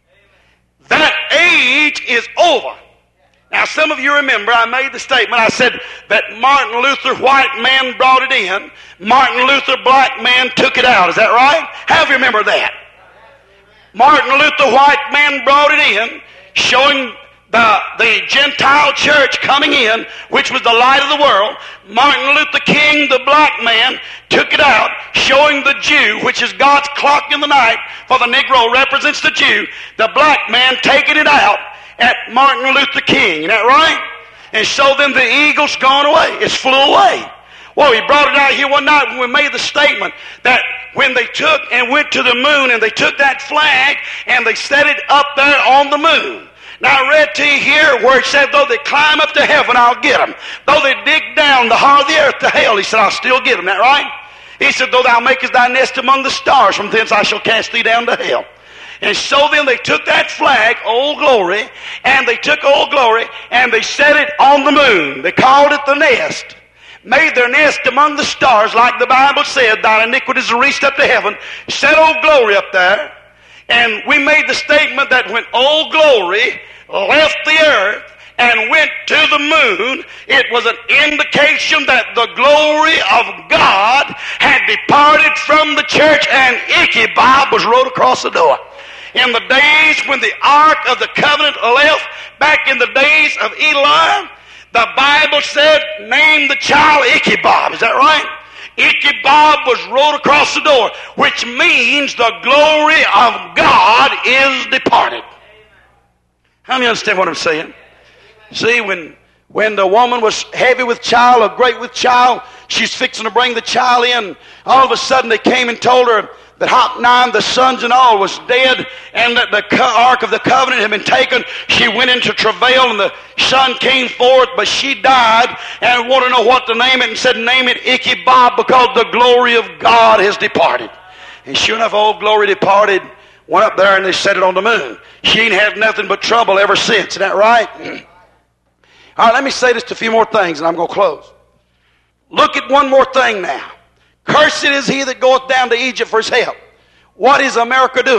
That age is over. Now, some of you remember I made the statement. I said that Martin Luther, white man, brought it in. Martin Luther, black man, took it out. Is that right? How do you remember that? Martin Luther, white man, brought it in, showing the, the Gentile church coming in, which was the light of the world. Martin Luther King, the black man, took it out, showing the Jew, which is God's clock in the night, for the Negro represents the Jew. The black man taking it out at Martin Luther King. Isn't that right? And so then the eagle's gone away. It's flew away. Well, he brought it out here one night when we made the statement that when they took and went to the moon and they took that flag and they set it up there on the moon. Now I read to you here where it said, though they climb up to heaven, I'll get them. Though they dig down the heart of the earth to hell, he said, I'll still get them. Isn't that right? He said, though thou makest thy nest among the stars, from thence I shall cast thee down to hell. And so then they took that flag, Old Glory, and they took Old Glory, and they set it on the moon. They called it the nest. Made their nest among the stars, like the Bible said, thine iniquities are reached up to heaven. Set Old Glory up there. And we made the statement that when Old Glory left the earth and went to the moon, it was an indication that the glory of God had departed from the church, and Ichabod was wrote across the door. In the days when the Ark of the Covenant left, back in the days of Eli, the Bible said, name the child Ichabod. Is that right? Ichabod was wrote across the door, which means the glory of God is departed. How many understand what I'm saying? See, when, when the woman was heavy with child or great with child, she's fixing to bring the child in. All of a sudden they came and told her that Hophni, the sons and all, was dead, and that the Ark of the Covenant had been taken. She went into travail, and the son came forth, but she died, and wanted to know what to name it, and said, name it Ichabod, because the glory of God has departed. And sure enough, Old Glory departed, went up there, and they set it on the moon. She ain't had nothing but trouble ever since. Isn't that right? All right, let me say just a few more things, and I'm going to close. Look at one more thing now. Cursed is he that goeth down to Egypt for his help. What is America doing?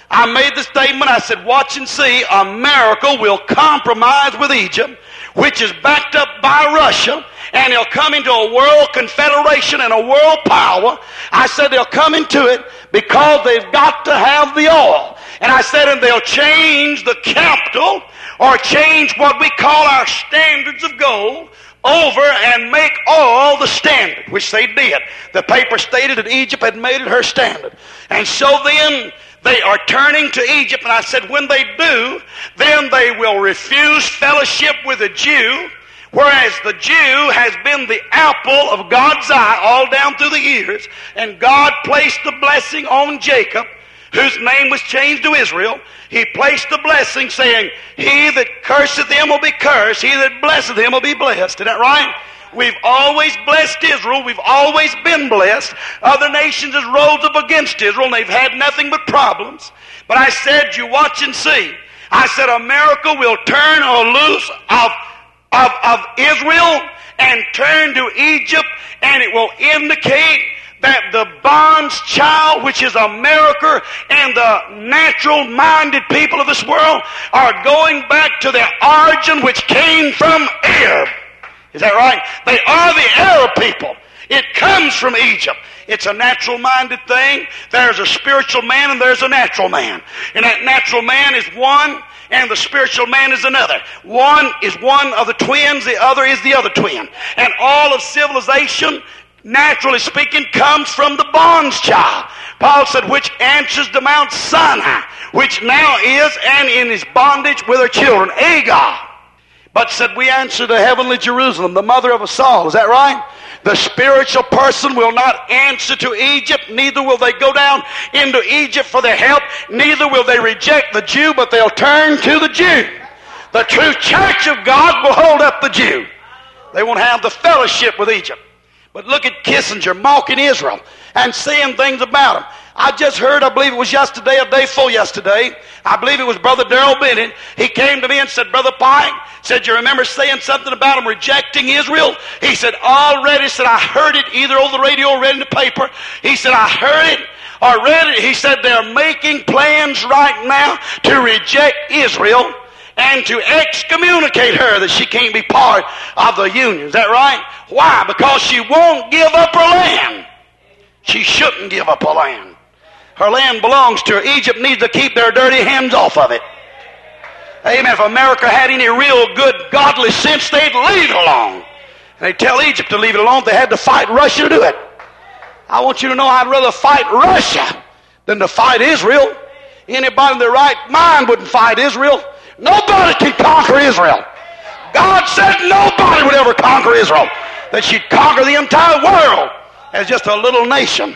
I made the statement, I said, watch and see, America will compromise with Egypt, which is backed up by Russia, and they'll come into a world confederation and a world power. I said they'll come into it because they've got to have the oil. And I said, and they'll change the capital or change what we call our standards of gold over and make oil the standard, which they did. The paper stated that Egypt had made it her standard. And so then they are turning to Egypt, and I said, when they do, then they will refuse fellowship with a Jew, whereas the Jew has been the apple of God's eye all down through the years, and God placed the blessing on Jacob, whose name was changed to Israel. He placed the blessing saying, he that curseth him will be cursed, he that blesseth him will be blessed. Isn't that right? We've always blessed Israel. We've always been blessed. Other nations has rose up against Israel, and they've had nothing but problems. But I said, you watch and see. I said, America will turn or loose of, of, of Israel and turn to Egypt, and it will indicate that the bond's child, which is America, and the natural-minded people of this world are going back to their origin, which came from Arab. Is that right? They are the Arab people. It comes from Egypt. It's a natural-minded thing. There's a spiritual man and there's a natural man. And that natural man is one, and the spiritual man is another. One is one of the twins, the other is the other twin. And all of civilization, naturally speaking, comes from the bond's child. Paul said, which answers to Mount Sinai, which now is and in his bondage with her children, Agar. But said, we answer to heavenly Jerusalem, the mother of us all. Is that right? The spiritual person will not answer to Egypt, neither will they go down into Egypt for their help, neither will they reject the Jew, but they'll turn to the Jew. The true church of God will hold up the Jew. They won't have the fellowship with Egypt. But look at Kissinger mocking Israel and saying things about them. I just heard, I believe it was yesterday, a day full yesterday, I believe it was Brother Darrell Bennett. He came to me and said, Brother Pike, said, you remember saying something about them rejecting Israel? He said, already, said, I heard it either over the radio or read in the paper. He said, I heard it or read it. He said, they're making plans right now to reject Israel and to excommunicate her, that she can't be part of the union. Is that right? Why? Because she won't give up her land. She shouldn't give up her land. Her land belongs to her. Egypt needs to keep their dirty hands off of it. Amen. If America had any real good godly sense, they'd leave it alone. And they'd tell Egypt to leave it alone if they had to fight Russia to do it. I want you to know I'd rather fight Russia than to fight Israel. Anybody in their right mind wouldn't fight Israel. Nobody can conquer Israel. God said nobody would ever conquer Israel. That she'd conquer the entire world as just a little nation.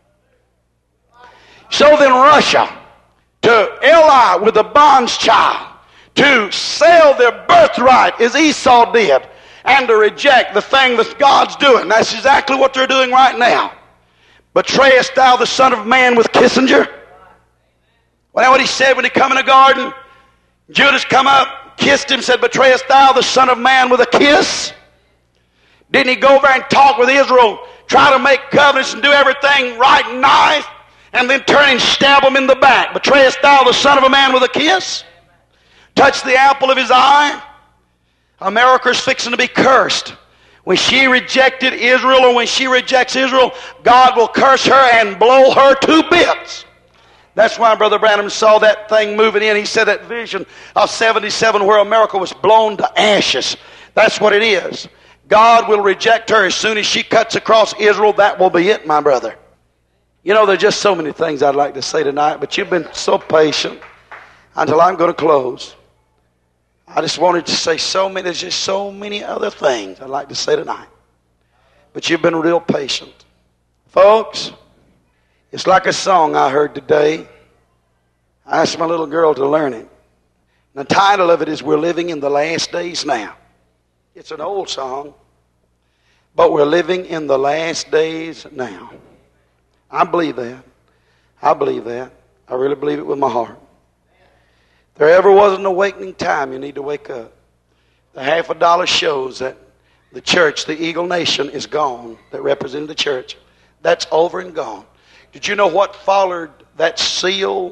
So then Russia, to ally with the bond's child, to sell their birthright as Esau did, and to reject the thing that God's doing. That's exactly what they're doing right now. Betrayest thou the Son of Man with Kissinger? Well, that's what he said when he come in the garden. Judas come up, kissed him, said, betrayest thou the Son of Man with a kiss? Didn't he go over and talk with Israel, try to make covenants and do everything right and nice, and then turn and stab him in the back? Betrayest thou the Son of a Man with a kiss? Touch the apple of his eye? America's fixing to be cursed. When she rejected Israel, or when she rejects Israel, God will curse her and blow her to bits. That's why Brother Branham saw that thing moving in. He said that vision of seventy-seven where America was blown to ashes. That's what it is. God will reject her as soon as she cuts across Israel. That will be it, my brother. You know, there's just so many things I'd like to say tonight, but you've been so patient until I'm going to close. I just wanted to say so many, there's just so many other things I'd like to say tonight. But you've been real patient. Folks, it's like a song I heard today. I asked my little girl to learn it. The title of it is We're Living in the Last Days Now. It's an old song, but we're living in the last days now. I believe that. I believe that. I really believe it with my heart. If there ever was an awakening time, you need to wake up. The half a dollar shows that the church, the Eagle Nation, is gone, that represented the church. That's over and gone. Did you know what followed that seal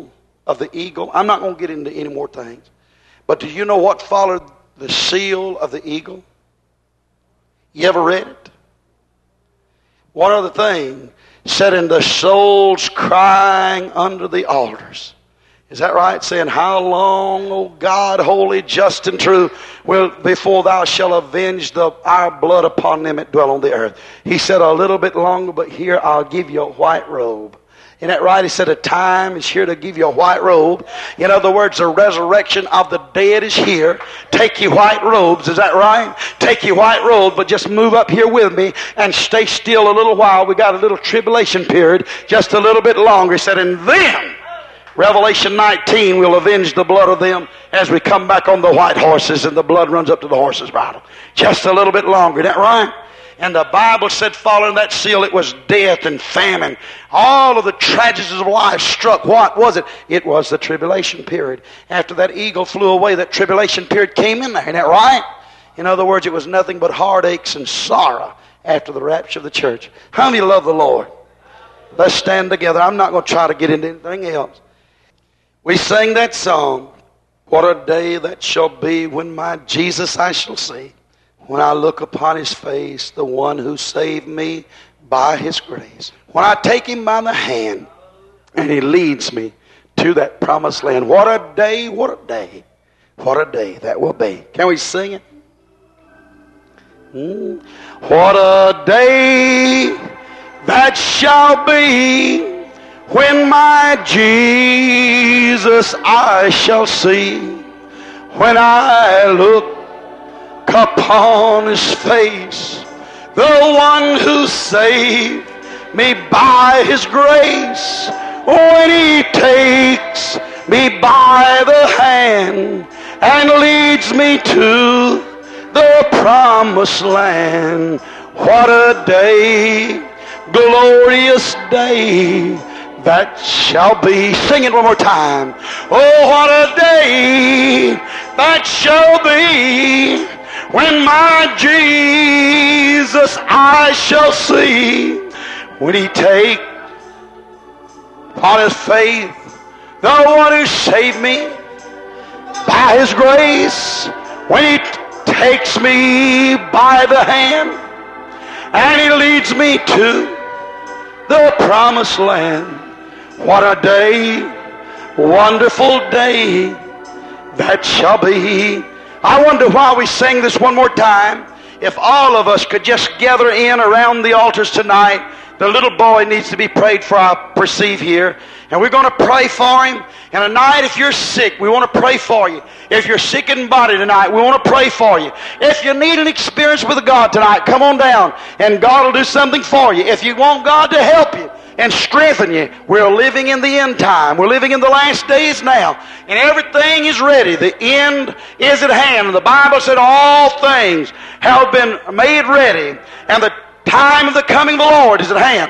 of the eagle. I'm not going to get into any more things. But do you know what followed the seal of the eagle? You ever read it? One other thing said, in the souls crying under the altars. Is that right? Saying, how long, O God, holy, just, and true, will before thou shalt avenge the, our blood upon them that dwell on the earth? He said, a little bit longer, but here I'll give you a white robe. Isn't that right? He said, a time is here to give you a white robe. In other words, the resurrection of the dead is here. Take your white robes. Is that right? Take your white robe, but just move up here with me and stay still a little while. We got a little tribulation period, just a little bit longer. He said, and then Revelation nineteen will avenge the blood of them as we come back on the white horses and the blood runs up to the horse's bridle. Just a little bit longer. Isn't that right? And the Bible said following that seal, it was death and famine. All of the tragedies of life struck. What was it? It was the tribulation period. After that eagle flew away, that tribulation period came in there. Isn't that right? In other words, it was nothing but heartaches and sorrow after the rapture of the church. How many love the Lord? Let's stand together. I'm not going to try to get into anything else. We sang that song, what a day that shall be when my Jesus I shall see, when I look upon his face, the one who saved me by his grace. When I take him by the hand and he leads me to that promised land. What a day, what a day, what a day that will be. Can we sing it? Mm. What a day that shall be when my Jesus I shall see, when I look upon his face, the one who saved me by his grace, when he takes me by the hand and leads me to the promised land. What a day, glorious day that shall be. Sing it one more time. Oh, what a day that shall be when my Jesus I shall see, when he take upon his faith, the one who saved me by his grace, when he takes me by the hand and he leads me to the promised land. What a day, wonderful day that shall be. I wonder why we sing this one more time. If all of us could just gather in around the altars tonight. The little boy needs to be prayed for, I perceive here. And we're going to pray for him. And tonight, if you're sick, we want to pray for you. If you're sick in body tonight, we want to pray for you. If you need an experience with God tonight, come on down and God will do something for you. If you want God to help you and strengthen you, we're living in the end time. We're living in the last days now. And everything is ready. The end is at hand. And the Bible said all things have been made ready. And the time of the coming of the Lord is at hand.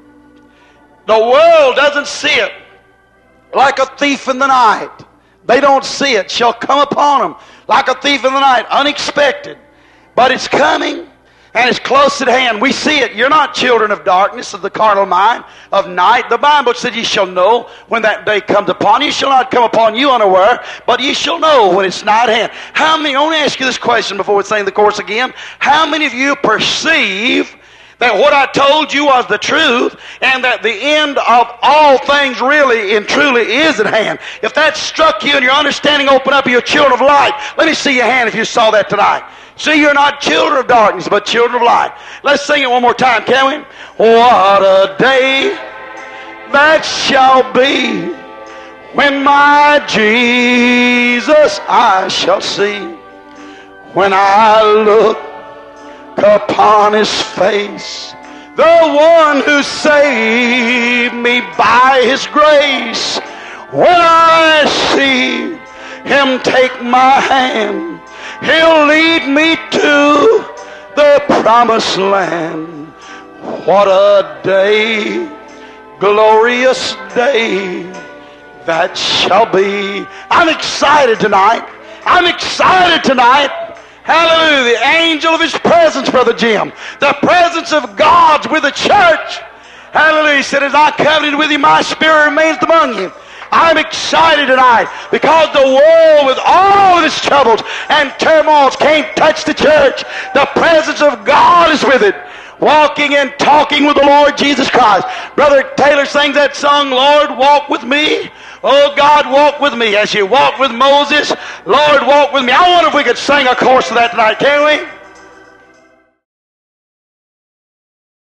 The world doesn't see it like a thief in the night. They don't see it. Shall come upon them like a thief in the night, unexpected. But it's coming, and it's close at hand. We see it. You're not children of darkness, of the carnal mind, of night. The Bible said, ye shall know when that day comes upon you. It shall not come upon you unaware, but ye shall know when it's nigh at hand. How many, I want to ask you this question before we sing the chorus again. How many of you perceive that what I told you was the truth, and that the end of all things really and truly is at hand? If that struck you and your understanding opened up, you're children of light. Let me see your hand if you saw that tonight. See, you're not children of darkness, but children of light. Let's sing it one more time, can we? What a day that shall be when my Jesus I shall see, when I look upon his face, the one who saved me by his grace. When I see him take my hand, he'll lead me to the promised land. What a day, glorious day that shall be. I'm excited tonight. I'm excited tonight. Hallelujah. The angel of his presence, Brother Jim. The presence of God's with the church. Hallelujah. He said, as I covenanted with you, my spirit remains among you. I'm excited tonight because the world with all of its troubles and turmoils can't touch the church. The presence of God is with it. Walking and talking with the Lord Jesus Christ. Brother Taylor sings that song, Lord, walk with me. Oh, God, walk with me as you walked with Moses. Lord, walk with me. I wonder if we could sing a chorus of that tonight, can we?